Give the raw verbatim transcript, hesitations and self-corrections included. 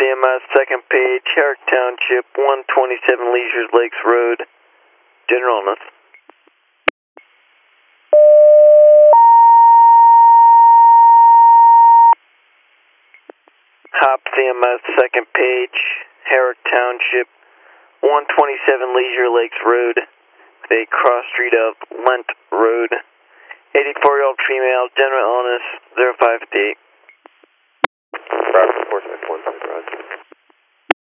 M S, second page, Herrick Township, one twenty-seven Leisure Lakes Road, general illness. Hop C M S, second page, Herrick Township, one twenty-seven Leisure Lakes Road, a cross street of Lent Road, eighty-four-year-old female, general illness, zero five fifty-eight. Roger, enforcement, one, roger.